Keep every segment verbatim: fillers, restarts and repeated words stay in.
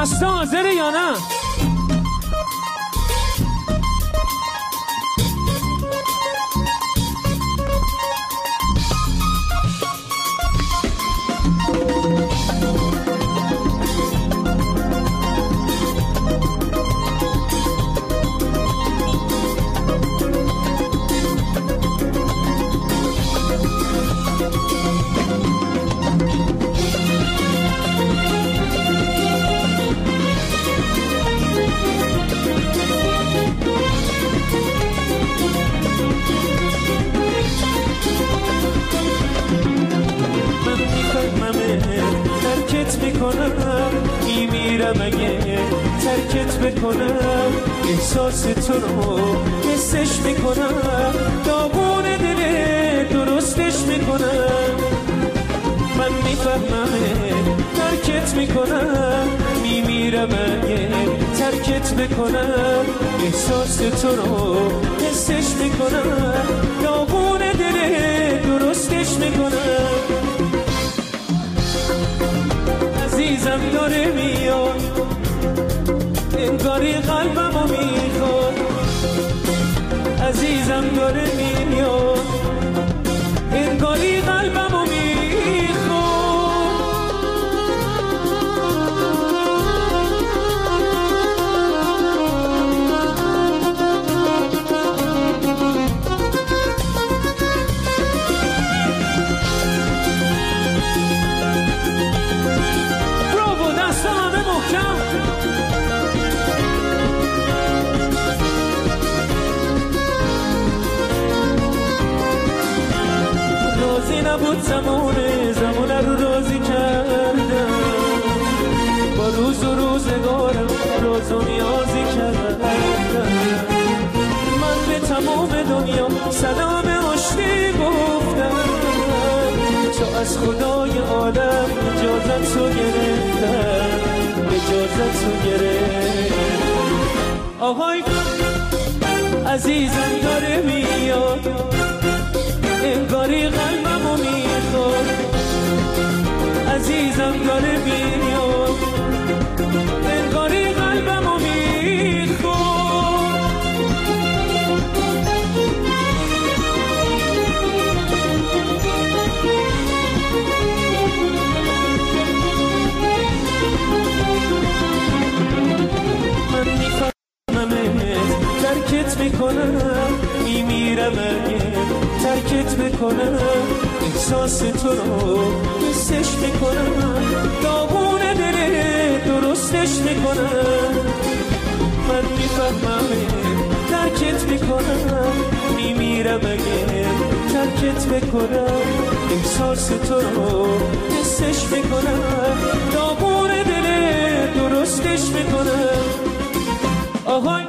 دستا حاضره یا نه؟ میمیرم اگه ترکت بکنم، احساس تو رو حسش میکنم، داغون دل درستش میکنم. من میفهمم ترکت میکنم، میمیرم اگه ترکت بکنم، احساس تو رو حسش میکنم، داغون دل درستش میکنم. عزیزم داره میاد، انگاری قلبمو میخواد. عزیزم داره میاد، انگاری قلبمو میخواد. نبود زمونه زمونه رو راضی کردم، با روز و روزگارم راز و نیازی کردم. من به تمام دنیا سلام آشتی گفتم، چو از خدای عالم اجازت رو گرفتم، اجازت رو گرفتم. آهای عزیزم داره میاد، انگاری قلبمو میخواد. عزیزم داره میاد، انگاری قلبمو میخواد. من میفهممت ترکت میکنم، میمیرم اگه ترکت بکنم، احساس تو رو حسش میکنم، داغون دل درستش میکنم. من میفهمم ترکت میکنم، میمیرم اگه ترکت بکنم، احساس تو رو حسش میکنم، داغون دل درستش میکنم. آهای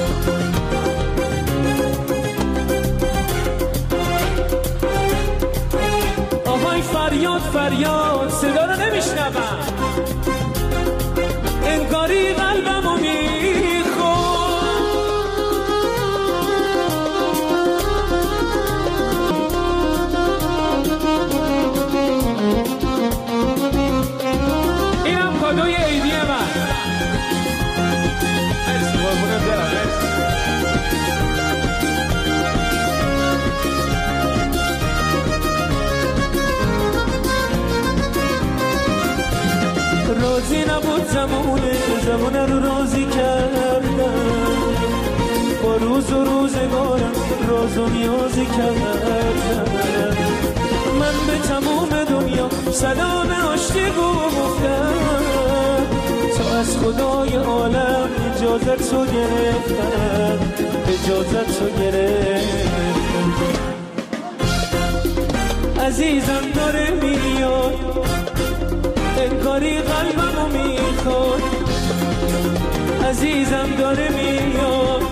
فریاد فریاد صدا رو نمیشنوم، انگاری قلبمو میخواد. اینم کادوی عیدی من. مرسی قربونت برم. مرسی. راضی نبود زمونه زمونه رو راضی کردم، با روز و روزگارم راز و نیازی کردم. من به تمام دنیا سلام آشتی گفتم، تو از خدای عالم اجازت رو گرفتم، اجازت رو گرفتم. عزیزم داره میاد، انگاری قلبمو میخواد. عزیزم داره میاد،